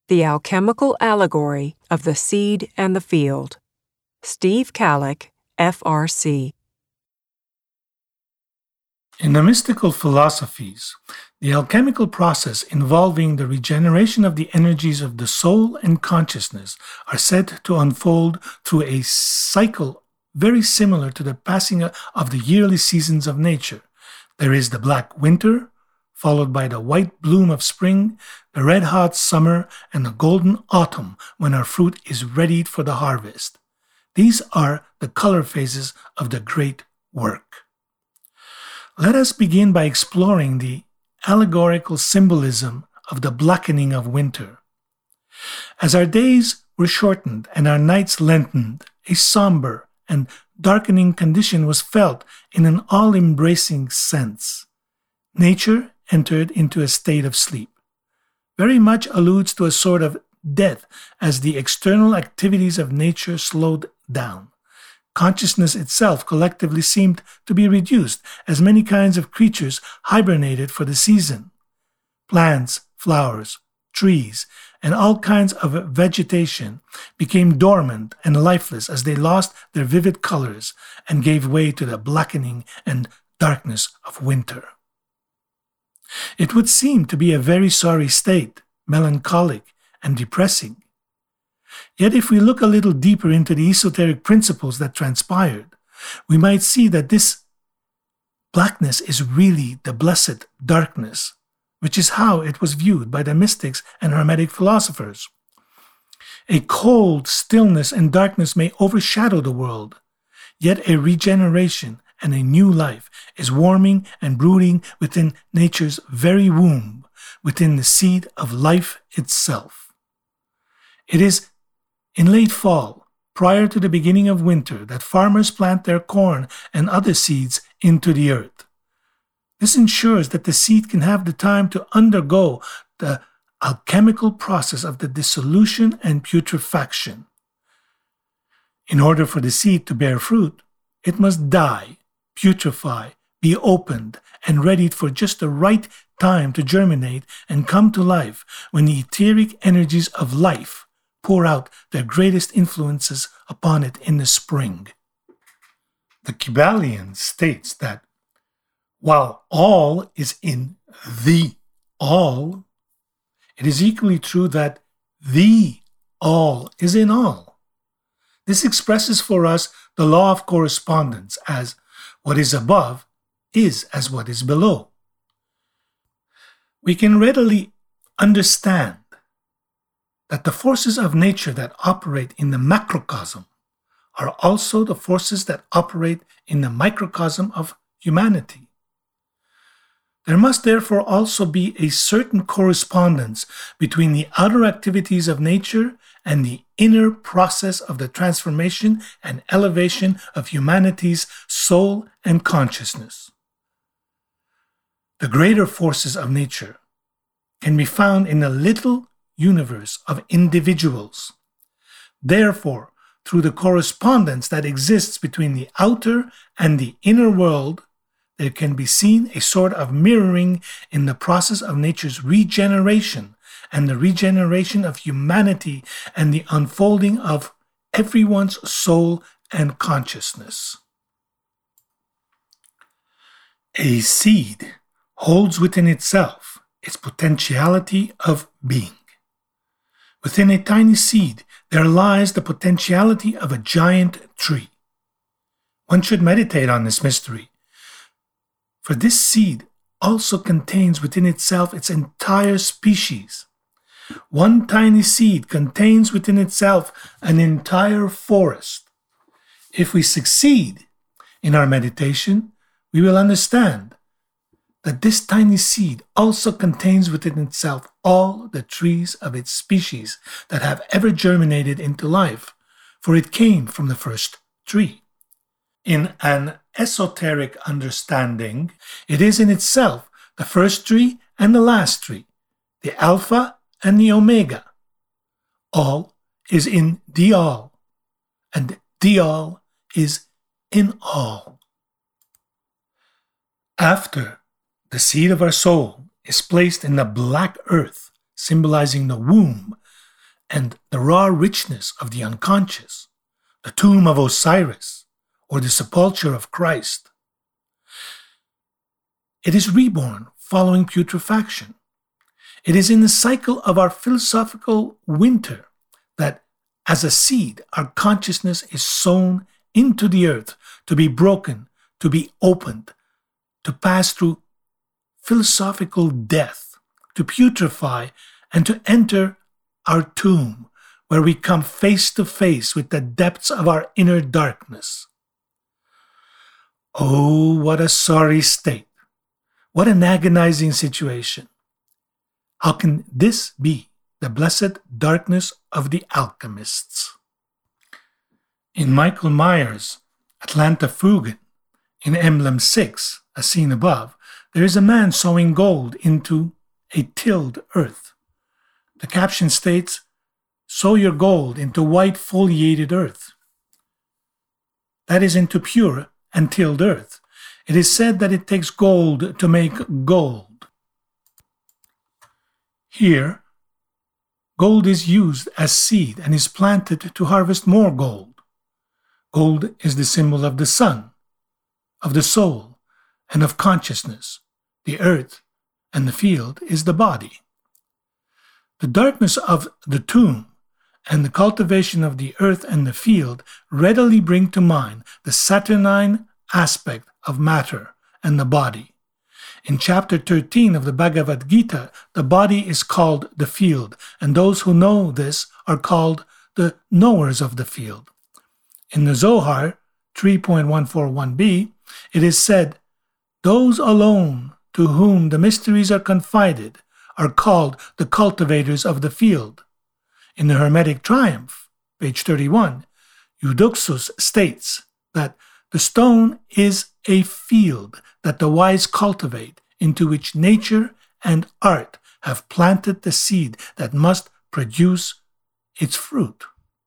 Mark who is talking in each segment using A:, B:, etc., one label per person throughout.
A: The Alchemical Allegory of the Seed and the Field. Steve Kalick, FRC.
B: In the mystical philosophies, the alchemical process involving the regeneration of the energies of the soul and consciousness are said to unfold through a cycle very similar to the passing of the yearly seasons of nature. There is the black winter, followed by the white bloom of spring, the red-hot summer, and the golden autumn when our fruit is ready for the harvest. These are the color phases of the great work. Let us begin by exploring the allegorical symbolism of the blackening of winter. As our days were shortened and our nights lengthened, a somber and darkening condition was felt in an all-embracing sense. Nature entered into a state of sleep. Very much alludes to a sort of death as the external activities of nature slowed down. Consciousness itself collectively seemed to be reduced as many kinds of creatures hibernated for the season. Plants, flowers, trees, and all kinds of vegetation became dormant and lifeless as they lost their vivid colors and gave way to the blackening and darkness of winter. It would seem to be a very sorry state, melancholic and depressing. Yet if we look a little deeper into the esoteric principles that transpired, we might see that this blackness is really the blessed darkness, which is how it was viewed by the mystics and Hermetic philosophers. A cold stillness and darkness may overshadow the world, yet a regeneration and a new life is warming and brooding within nature's very womb, within the seed of life itself. It is in late fall, prior to the beginning of winter, that farmers plant their corn and other seeds into the earth. This ensures that the seed can have the time to undergo the alchemical process of the dissolution and putrefaction. In order for the seed to bear fruit, it must die, putrefy, be opened, and readied for just the right time to germinate and come to life when the etheric energies of life pour out their greatest influences upon it in the spring. The Kybalion states that while all is in the all, it is equally true that the all is in all. This expresses for us the law of correspondence as what is above is as what is below. We can readily understand that the forces of nature that operate in the macrocosm are also the forces that operate in the microcosm of humanity. There must therefore also be a certain correspondence between the outer activities of nature and the inner process of the transformation and elevation of humanity's soul and consciousness. The greater forces of nature can be found in the little universe of individuals. Therefore, through the correspondence that exists between the outer and the inner world, there can be seen a sort of mirroring in the process of nature's regeneration and the regeneration of humanity and the unfolding of everyone's soul and consciousness. A seed holds within itself its potentiality of being. Within a tiny seed, there lies the potentiality of a giant tree. One should meditate on this mystery, for this seed also contains within itself its entire species. One tiny seed contains within itself an entire forest. If we succeed in our meditation, we will understand that this tiny seed also contains within itself all the trees of its species that have ever germinated into life, for it came from the first tree. In an esoteric understanding, it is in itself the first tree and the last tree, the Alpha and the Omega. All is in the all, and the all is in all. After the seed of our soul is placed in the black earth, symbolizing the womb, and the raw richness of the unconscious, the tomb of Osiris, or the sepulchre of Christ. It is reborn following putrefaction. It is in the cycle of our philosophical winter that, as a seed, our consciousness is sown into the earth to be broken, to be opened, to pass through philosophical death, to putrefy, and to enter our tomb, where we come face to face with the depths of our inner darkness. Oh, what a sorry state! What an agonizing situation! How can this be the blessed darkness of the alchemists? In Michael Myers' Atlanta Fugen, in Emblem 6, as seen above, there is a man sowing gold into a tilled earth. The caption states, "Sow your gold into white foliated earth." That is, into pure and tilled earth. It is said that it takes gold to make gold. Here, gold is used as seed and is planted to harvest more gold. Gold is the symbol of the sun, of the soul, and of consciousness. The earth and the field is the body. The darkness of the tomb and the cultivation of the earth and the field readily bring to mind the saturnine aspect of matter and the body. In chapter 13 of the Bhagavad Gita, the body is called the field, and those who know this are called the knowers of the field. In the Zohar 3.141b, it is said, "Those alone to whom the mysteries are confided are called the cultivators of the field." In the Hermetic Triumph, page 31, Eudoxus states that the stone is a field that the wise cultivate, into which nature and art have planted the seed that must produce its fruit.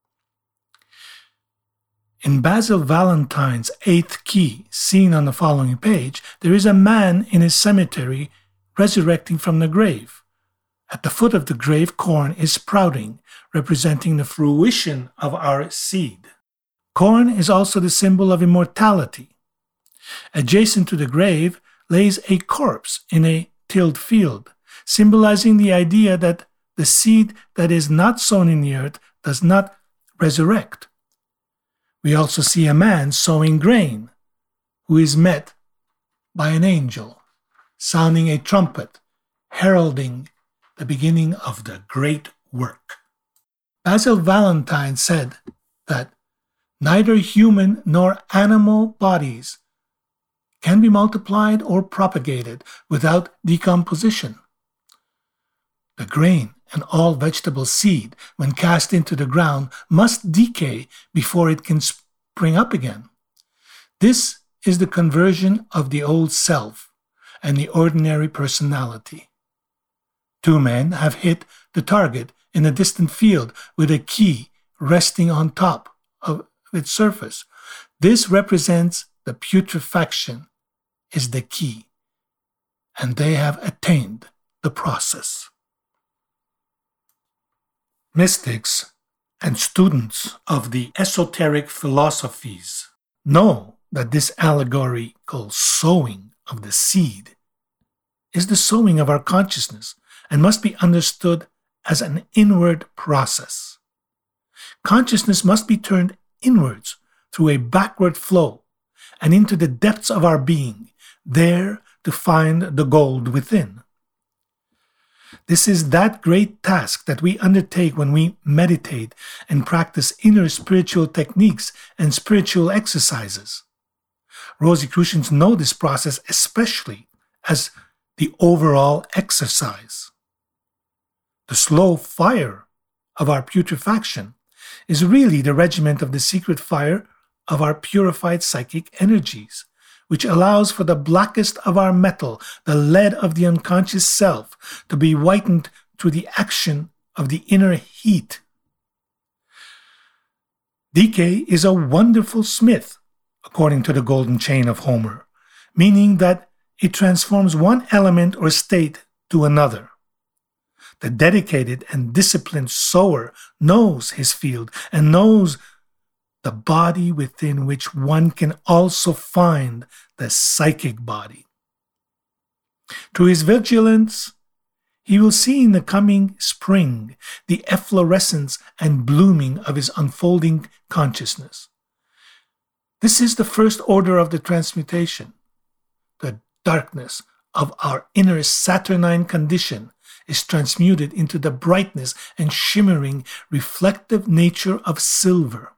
B: In Basil Valentine's 8th key, seen on the following page, there is a man in his cemetery resurrecting from the grave. At the foot of the grave, corn is sprouting, representing the fruition of our seed. Corn is also the symbol of immortality. Adjacent to the grave lays a corpse in a tilled field, symbolizing the idea that the seed that is not sown in the earth does not resurrect. We also see a man sowing grain, who is met by an angel, sounding a trumpet, heralding the beginning of the great work. Basil Valentine said that neither human nor animal bodies can be multiplied or propagated without decomposition. The grain and all vegetable seed, when cast into the ground, must decay before it can spring up again. This is the conversion of the old self and the ordinary personality. Two men have hit the target in a distant field with a key resting on top of its surface. This represents the putrefaction is the key, and they have attained the process. Mystics and students of the esoteric philosophies know that this allegorical sowing of the seed is the sowing of our consciousness and must be understood as an inward process. Consciousness must be turned inwards through a backward flow and into the depths of our being, there to find the gold within. This is that great task that we undertake when we meditate and practice inner spiritual techniques and spiritual exercises. Rosicrucians know this process especially as the overall exercise. The slow fire of our putrefaction is really the regiment of the secret fire of our purified psychic energies, which allows for the blackest of our metal, the lead of the unconscious self, to be whitened through the action of the inner heat. Decay is a wonderful smith, according to the golden chain of Homer, meaning that it transforms one element or state to another. The dedicated and disciplined sower knows his field and knows the body within which one can also find the psychic body. Through his vigilance, he will see in the coming spring the efflorescence and blooming of his unfolding consciousness. This is the first order of the transmutation. The darkness of our inner Saturnine condition is transmuted into the brightness and shimmering, reflective nature of silver.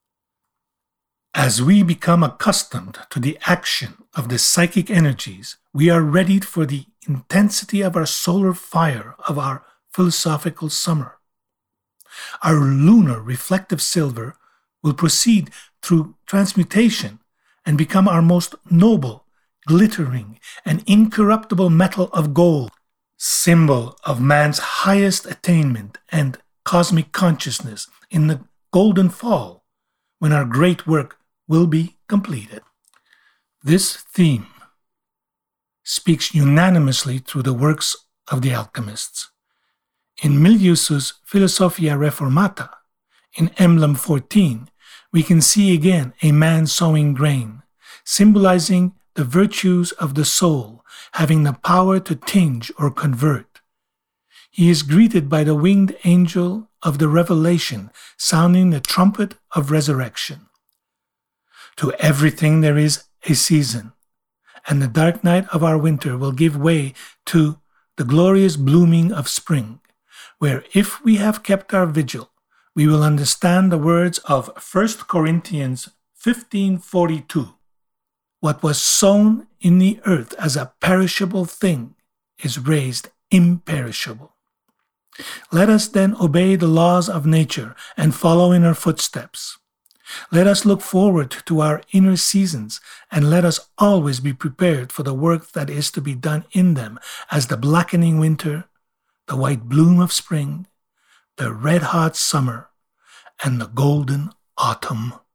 B: As we become accustomed to the action of the psychic energies, we are readied for the intensity of our solar fire of our philosophical summer. Our lunar reflective silver will proceed through transmutation and become our most noble, glittering, and incorruptible metal of gold, symbol of man's highest attainment and cosmic consciousness in the golden fall, when our great work will be completed. This theme speaks unanimously through the works of the alchemists. In Milius's Philosophia Reformata, in emblem 14, we can see again a man sowing grain, symbolizing the virtues of the soul, having the power to tinge or convert. He is greeted by the winged angel of the revelation, sounding the trumpet of resurrection. To everything there is a season, and the dark night of our winter will give way to the glorious blooming of spring, where if we have kept our vigil, we will understand the words of 1 Corinthians 15:42. What was sown in the earth as a perishable thing is raised imperishable. Let us then obey the laws of nature and follow in her footsteps. Let us look forward to our inner seasons, and let us always be prepared for the work that is to be done in them, as the blackening winter, the white bloom of spring, the red-hot summer, and the golden autumn